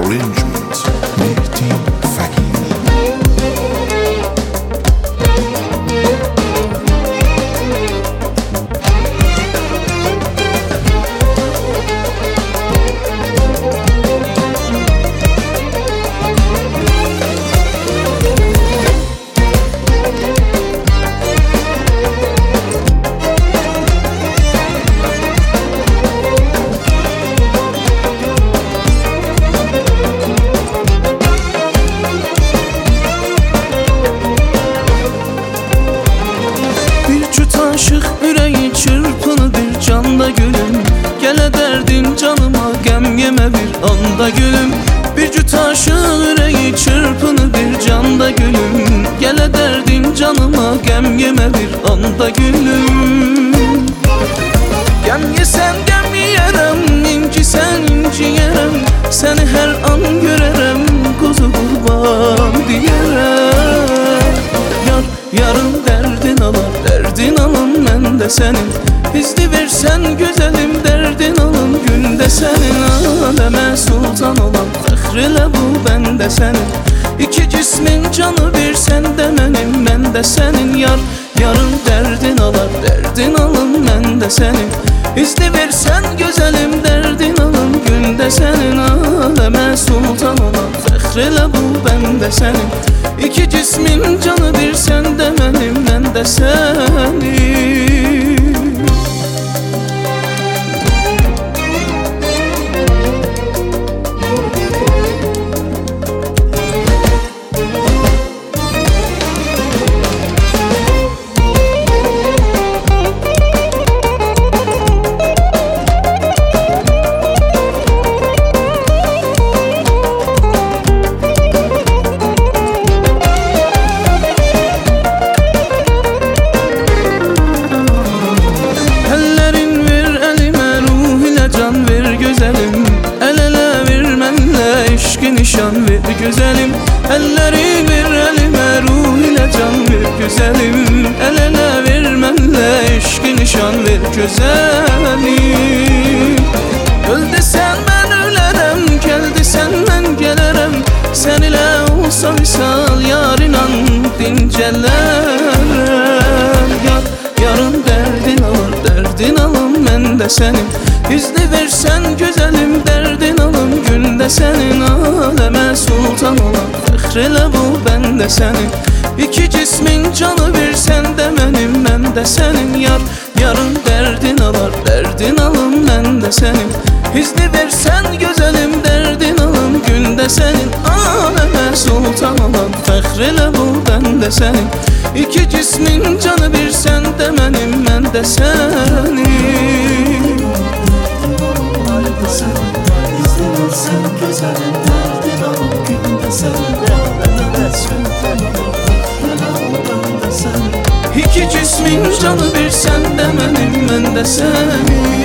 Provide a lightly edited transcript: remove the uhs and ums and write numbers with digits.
Arrangement Mehdi Fakir. Aşık yüreği çırpını bir canda gülüm. Gele derdin canıma gem yeme bir anda gülüm. Bir cüt aşık yüreği çırpını bir canda gülüm. Gele derdin canıma gem yeme bir anda gülüm. Gem yesen gem yiyerem, incisen inci yerem. Seni her an görerem, kuzu kurban diyerem. Yarın derdin alar, derdin alın ben de senin. İzni versen güzelim, derdin alın günde senin. Aleme sultan olan fəxrilə bu ben de senin. İki cismin canı bir, sen de benim, ben de senin. Yarın derdin alar, derdin alın ben de senin. İzni versen güzelim, derdin alın günde senin. Aleme sultan olan fəxrilə bu ben de senin. İki cismin canı bir, sen de benim, ben de senin. Nişan ver güzelim, elleri ver elime, ruh ile can ver güzelim. El ele vermenle eşki nişan ver güzelim. Öl desen ben ölerem, gel desen ben gelerem. Sen ile olsa misal yar inan dincelerem. Yarın derdin alır, derdin alın ben de senin. İzni versen güzelim, derdin alın günde senin. Aleme sultan olan fəxrilə bu ben de senin. İki cismin canı bir, sen de benim, ben de senin. Yarın derdin alar, derdin alın ben de senin. İzni versen güzelim, derdin alın günde senin. Aleme sultan olan fəxrilə bu ben de senin. İki cismin canı bir, sen de benim, ben de senin. Sen güzelim, derdin alın günde senin. İki cismin canı bir, sen de benim, ben de senin.